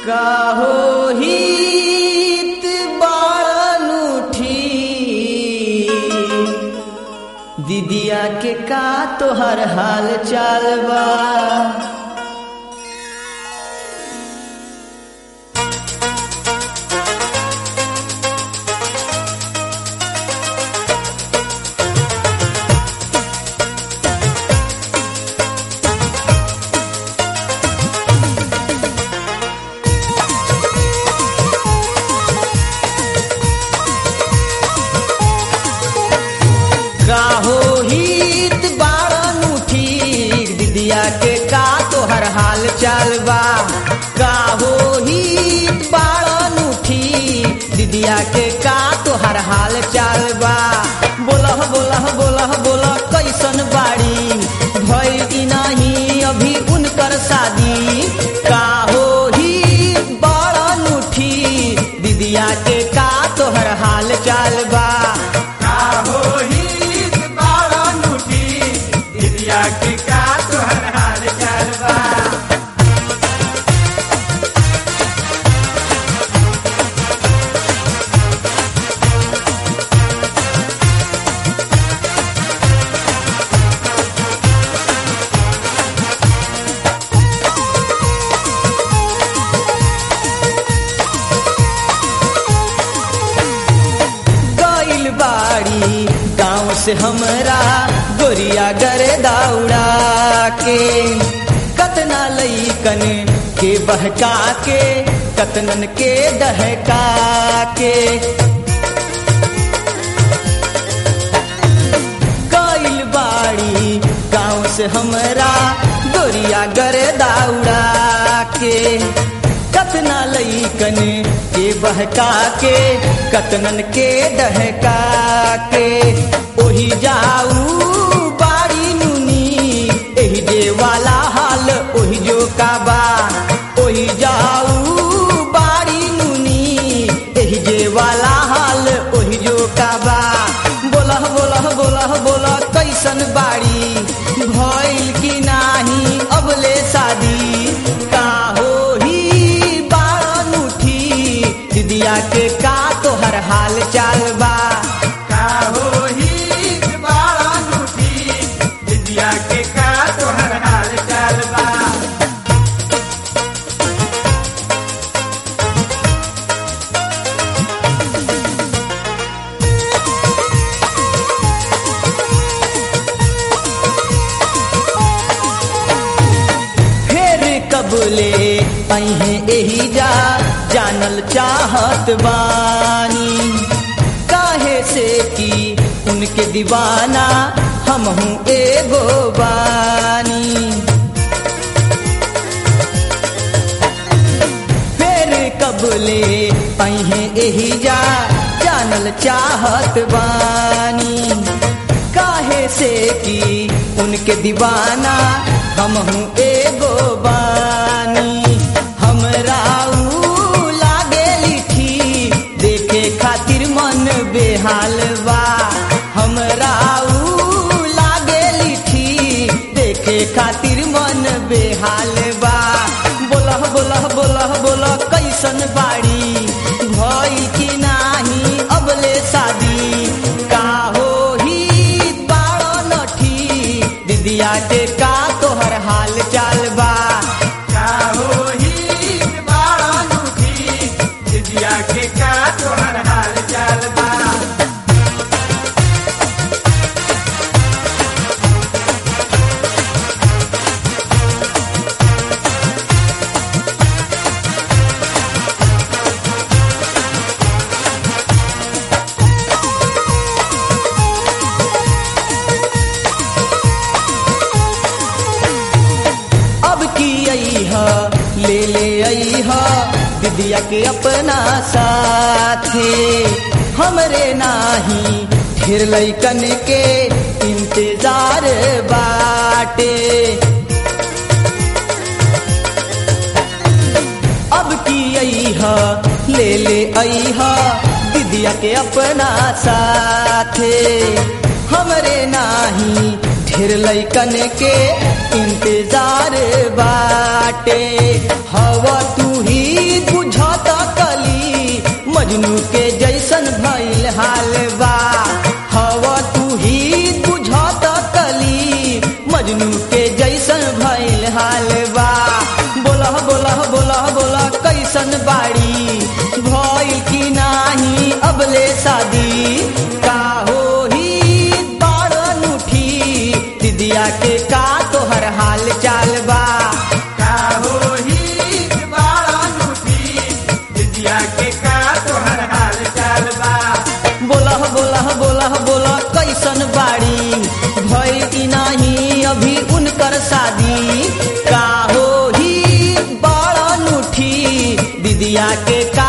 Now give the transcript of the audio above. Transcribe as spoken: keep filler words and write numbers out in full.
काहो हित बाणूठी दीदिया के का तोहर हाल चाल बा। काहो हित बाणूठी दीदिया के का तोहर हाल चाल बा। काहो हित बाणूठी दीदिया के का तोहर हाल चाल बा। बोलह बोलह बोलह बोलह कैसन बाड़ी भइल नाही अभी उनकर शादी। काहो हित बाणूठी दीदिया के का तोहर हाल चाल बा। के का तोहर हाल चाल बा। गइल बाड़ी गाँव से हमरा गोरिया गरे दौड़ा के कतना लईकन के बहका के कतनन के दहका के। गइल बाड़ी गाँव से हमरा गोरिया गरे दौड़ा के कतना लईकन के बहका के कतनन के दहका के। ओही जाऊ बाड़ी नुनी एही जे वाला हाल ओही जो काबा। ओही जाऊ बाड़ी नुनी एही जे वाला हाल ओही जो काबा। बोलह बोलह बोलह बोलह कैसन बाड़ी भइल की नाही अबले शादी। काहो ही बाणूठी दीदिया के का तोहर हाल चाल बा। काहो हित बाणूठी दीदिया के का तोहर हाल चाल बा। फेर कबले अहे एही जा जानल चाहत बानी। काहे से की उनके दीवाना हम हूँ एगो बानी। फेर कबले अहे एही जा जानल चाहत बानी। काहे से की उनके दीवाना हम हूँ एगो बानी। हमरा ऊ लागे लिखी देखे खातिर मन बेहाल बा। हमरा ऊ लागे लिखी देखे खातिर मन बेहाल बा। बोलह बोलह बोलह बोलह कैसन बाड़ी भइल की नाही अबले शादी। काहो ही बाणूठी दीदिया के का तोहर हाल चाल बा। काहो हित बाणूठी दीदिया के का तोहर हाल चाल बा। अब की अइह ले ले अइह दीदिया के अपना साथे। हमरे नाही ढेर लइकन के इंतजार बाटे। अब की अइह ले ले अइह दीदिया के अपना साथे। हमरे नाही ढेर लइकन के इंतजार बाटे। हवा तू ही मजनू के जैसन भइल हाल बा। हवा तू ही बुझत कली मजनू के जैसन भइल हाल बा। बोलह बोलह बोलह बोलह कैसन बाड़ी भइल की नाही अबले शादी। का होही बाड़न उठी दीदिया के का तोहर हाल चाल बा। का होही बाड़न उठी दीदिया के का तोहर हाल चाल बा। बोलह बोलह बोलह बोलह कैसन बाड़ी भइल की नाही अभी उनकर शादी। का होही बाड़न उठी दीदिया के